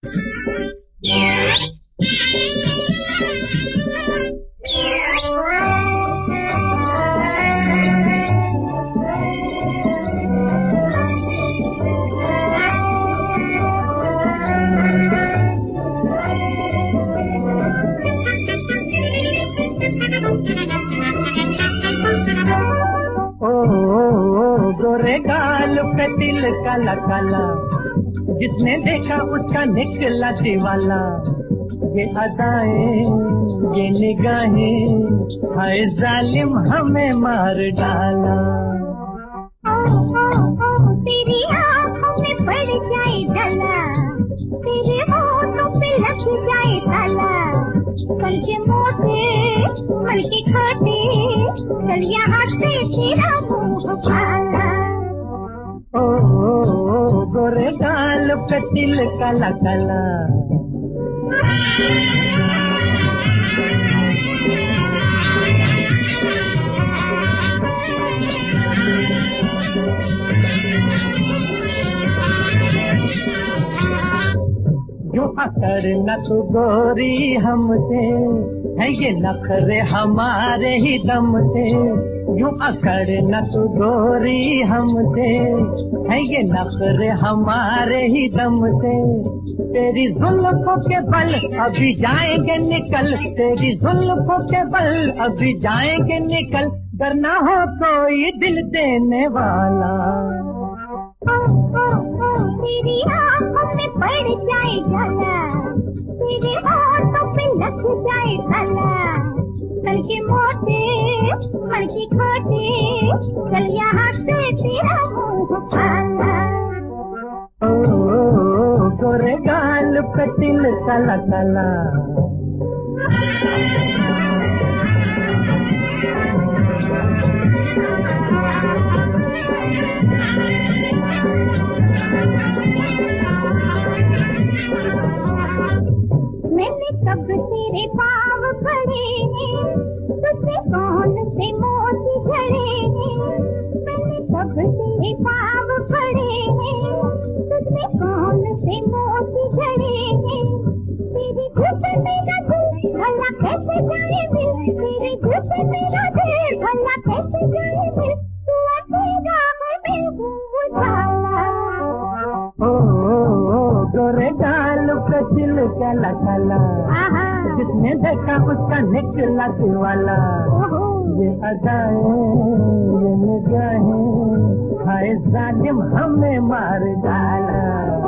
गोरे गाल पे दिल काला काला, जिसने देखा उसका निकला दीवाला। ये अदाएं ये निगाहें, हाय जालिम हमें मार डाला। तेरी आँखों में पड़ जाए डाला, तेरे होठों पे लग जाए ताला। कल के मोटे कल के खाते, चल यहाँ से तेरा मुँह काला। ओ गोरे गाल पे दिल काला काला। यूं अकर न तू गोरी हमसे, है ये नखरे हमारे ही दम से। यूं अकर न तू गोरी हमसे, है ये नखरे हमारे ही दम से। तेरी जुल्फों के बल अभी जाएंगे निकल, तेरी जुल्फों के बल अभी जाएंगे निकल। डरना हो कोई दिल देने वाला। तेरी आँखों में पड़ जाए जाला, तेरे होठों पे लग जाए ताला। कल के मोटे कल के खोटे, चल यहाँ से तेरा मुँह काला। ओ गोरे गाल पे दिल काला काला। मैंने कब तेरे पाँव पड़े हैं, तुझसे कौन से मोती झड़े हैं। मैंने कब तेरे पाँव पड़े हैं, तुझसे कौन से मोती झड़े हैं। तेरी घुट मेरा दिल भला कैसे जाए दिल, तेरी घुट मेरा दिल भला कैसे जाए दिल। तू अकेला है बेबू जाला। गोरे गाल पे दिल काला काला, जिसने देखा उसका निकला दीवाला। ये अदाएं ये निगाहें, हाय जालिम हमें मार डाला।